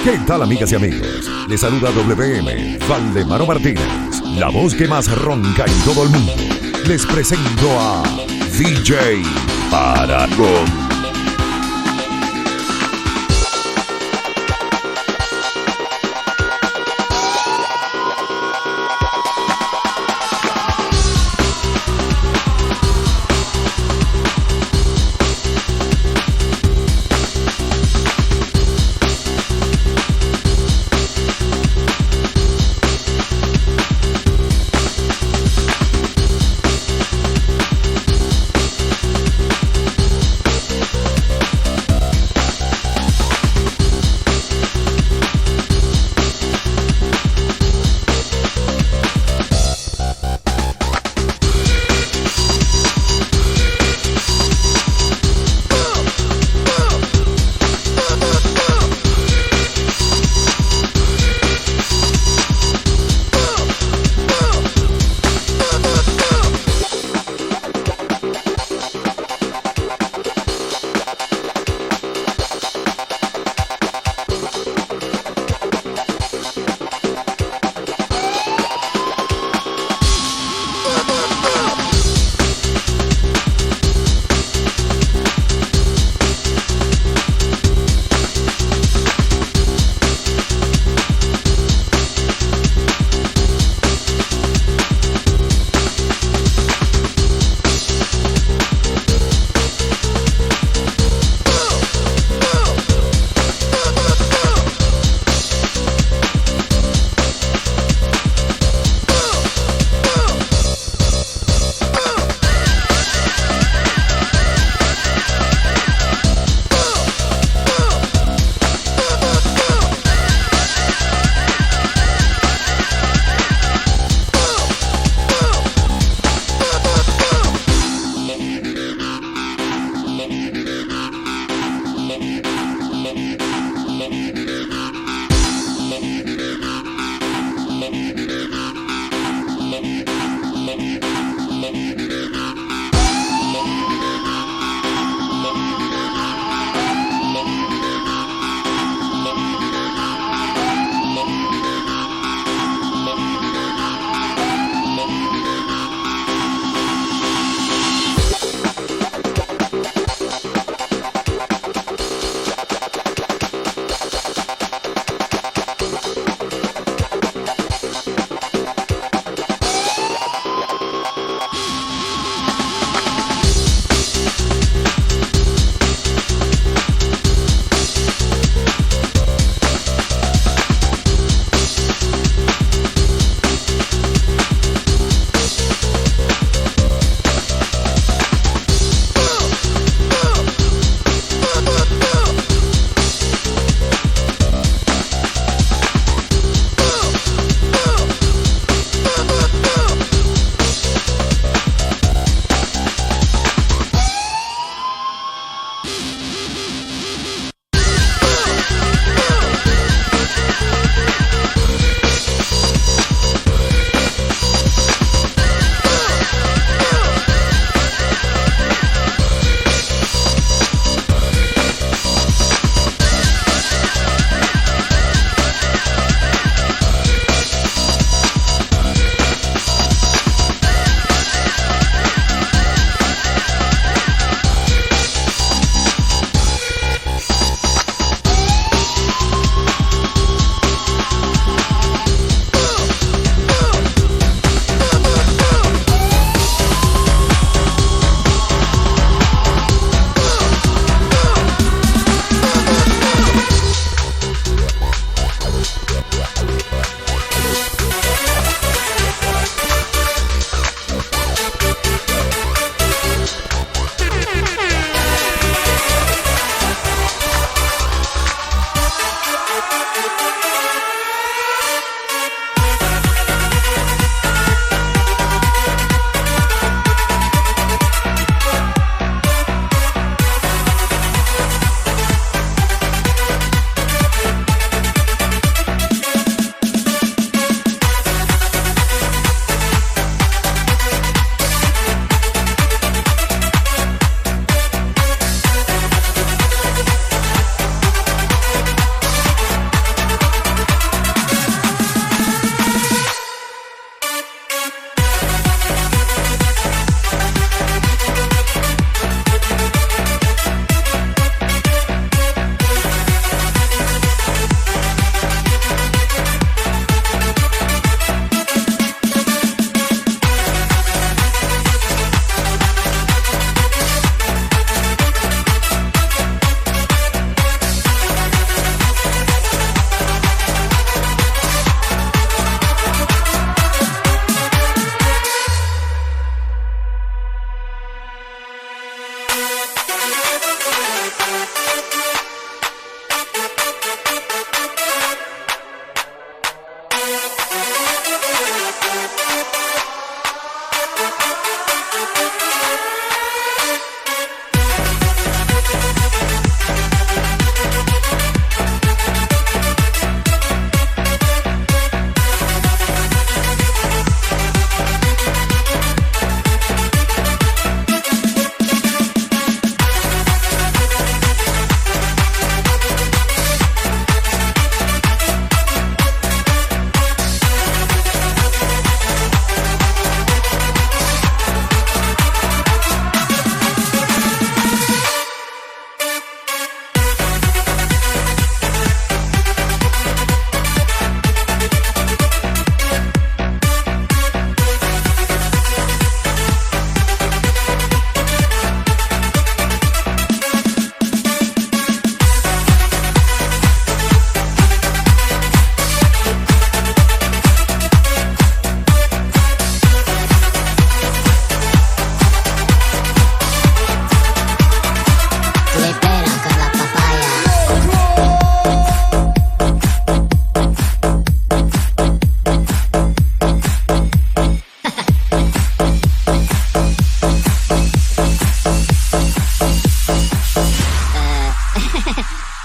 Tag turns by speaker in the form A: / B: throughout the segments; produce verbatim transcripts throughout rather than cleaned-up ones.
A: ¿Qué tal, amigas y amigos? Les saluda W M, Valdemaro Martínez, la voz que más ronca en todo el mundo. Les presento a D J Paragón.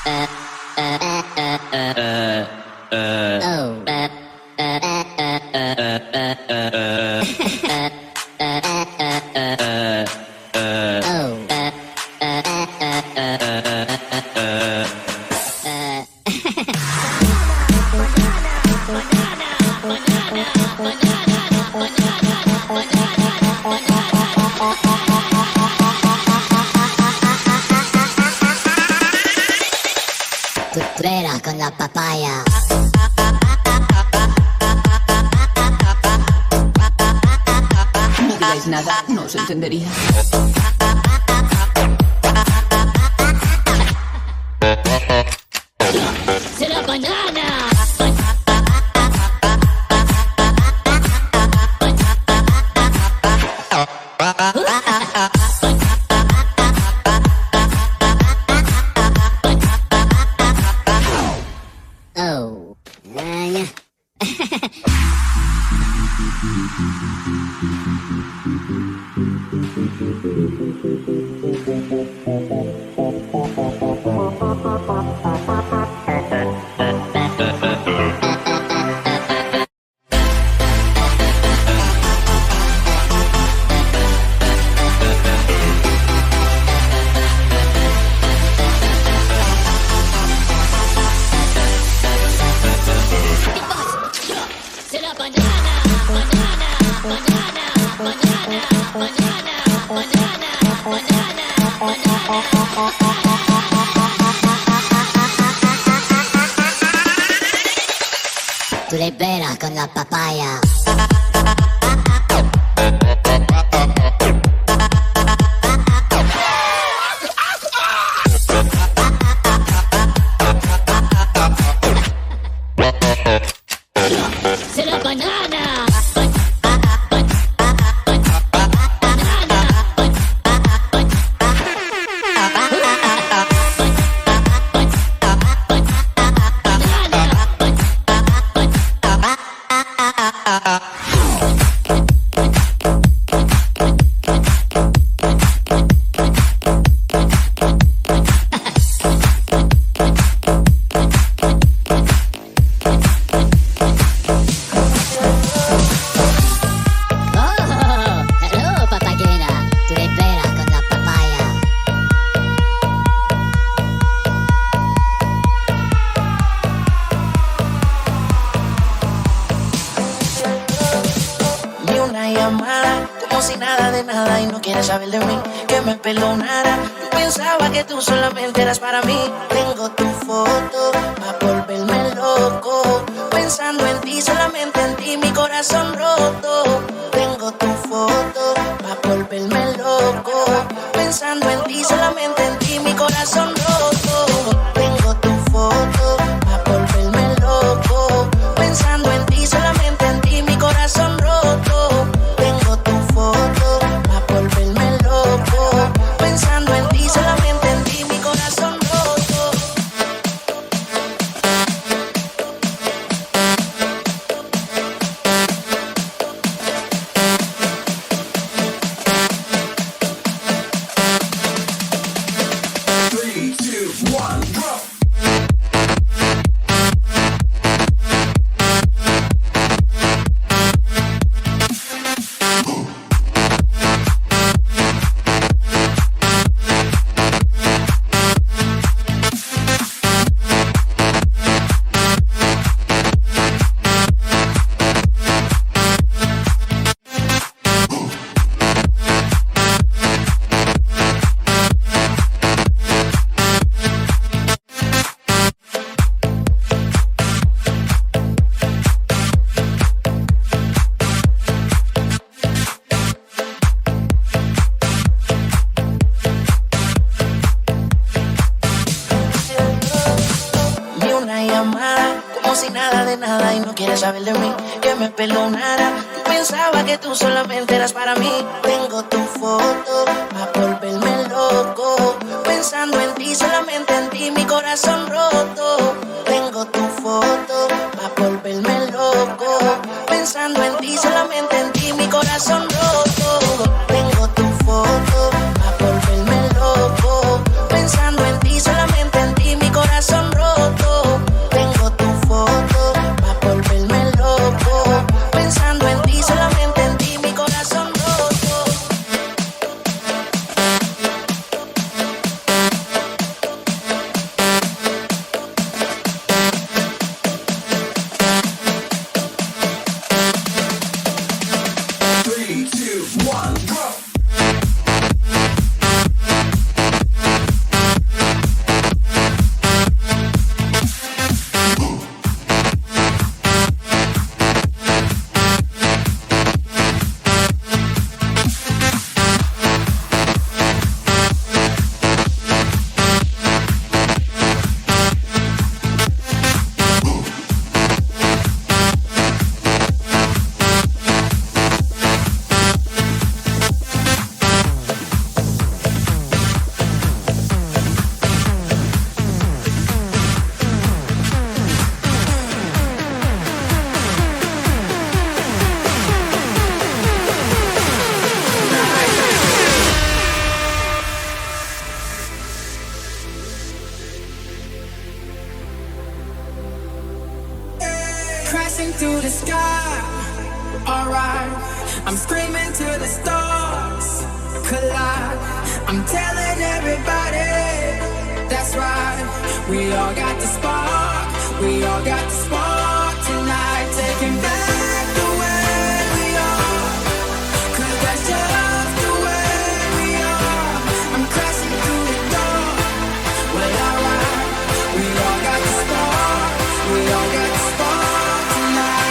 B: Tutera con la papaya.
C: No digáis nada, no os entendería.
B: ¡Será banana! Oh, nah. Será banana, banana, banana, banana, banana, banana, banana, banana. Tú le peras con la papaya. Será banana.
D: Como si nada de nada y no quieres saber de mí, que me perdonara. Yo pensaba que tú solamente eras para mí. Tengo tu foto pa' volverme loco, pensando en ti, solamente en ti, mi corazón roto. Tengo tu foto pa' volverme loco, pensando en ti, solamente en ti, mi corazón roto. Tengo tu foto pa' volverme loco, pensando en ti, solamente en ti, mi corazón roto. Tengo tu foto pa' volverme loco, pensando en ti, solamente en ti, mi corazón roto.
A: three, two, one, go! Como si nada de nada y no quieres saber de mí, que me perdonara. Yo pensaba que tú solamente eras para mí. Tengo tu foto pa' volverme loco, pensando en ti, solamente en ti, mi corazón roto. Tengo tu foto pa' volverme loco, pensando en ti, solamente en ti, mi corazón roto. Tengo tu foto pa' volverme loco, pensando en ti, solamente en ti, mi corazón
E: Crashing through the sky. Alright, I'm screaming to the stars. Collide. I'm telling everybody. That's right. We all got the spark. We all got the spark tonight. Taking back the way we are. 'Cause that's just the way we are. I'm crashing through the door. Well, alright. We all got the spark. We all got the spark tonight.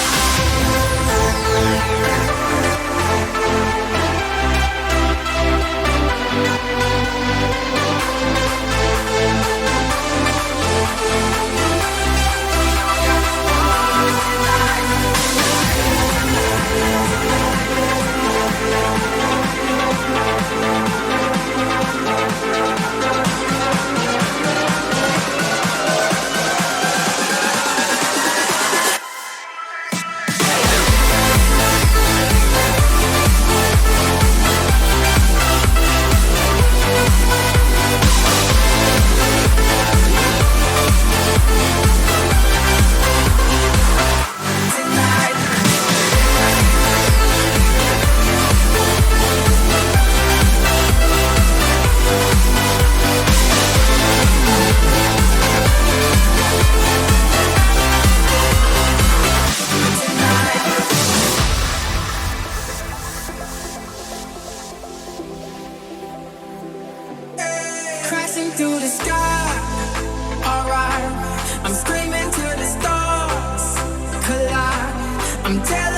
E: Crashing through the sky. Alright, I'm screaming to the stars. Collide. I'm telling